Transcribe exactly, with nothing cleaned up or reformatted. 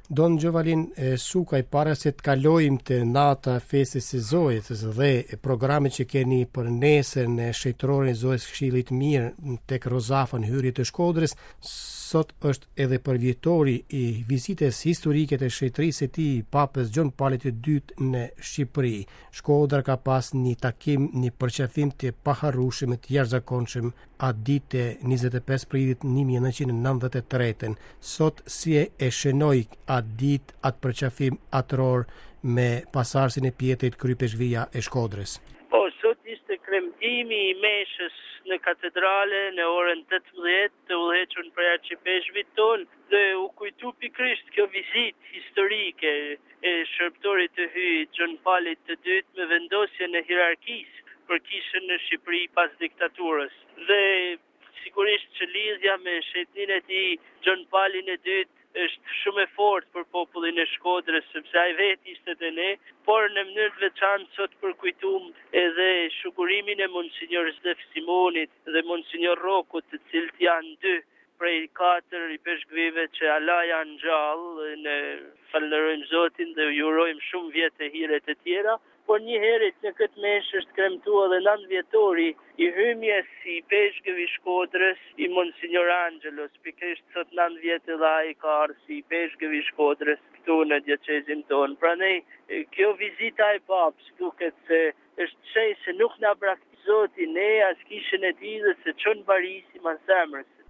Don Giovalin Sukaj, para se të kalojmë të nata festës së Zojës dhe programet që keni për nesër në shëjtërorin e Zojës Këshillit Mirë tek Rozafa në hyrje të Shkodrës, sot është edhe përvjetori i vizitës historike të shëjtërisë së tij Papës Gjon Pali të dytë në Shqipëri. Shkodra ka pas një takim, një përqafim të paharrueshëm, të jashtëzakonshëm atë ditë njëzet e pesë prillit një mijë e nëntëqind e nëntëdhjetë e tre. Sot si e shënoi atë ditë, atë përqafim atëror me pasardhësin e pjetrit krypeshvia e Shkodrës? Po, sot ishte kremtimi i meshës në katedrale në orën tetëmbëdhjetë të udhëhequr për arqipeshvit ton dhe u kujtu pikërisht kjo vizitë historike e shërbëtorit të hyjit Gjon Palit të dytë me vendosjen e hierarkisë për kishën në Shqipëri pas diktaturës. Dhe sigurisht që lidhja me shetnin e tij Gjon Palin e dytë është shumë e fortë për popullin e Shkodrës, sepse ai vetë ishte te ne, por në mënyrë të veçantë sot përkujtum edhe shukurimin e Monsinjor Zdef Simonit dhe Monsinjor Rokut, të cilët janë dy prej katër i peshqvive që ala janë gjallë, ne falenderojmë Zotin dhe ju urojmë shumë vjet e hire të tjera. Por një herët në këtë meshë është kremtuar edhe nëntëvjetori i hymjes i peshqve i Shkodrës i Monsinjor Angelos, pikërisht sot nëntëdhjetë dhe ai ka ardhur si peshqve i Shkodrës këtu në diocezin tonë. Prandaj kjo vizita e papës duket se është shenjë se nuk na braktisë Zoti ne as kishën e tij dhe se çon varisi mas zemrës.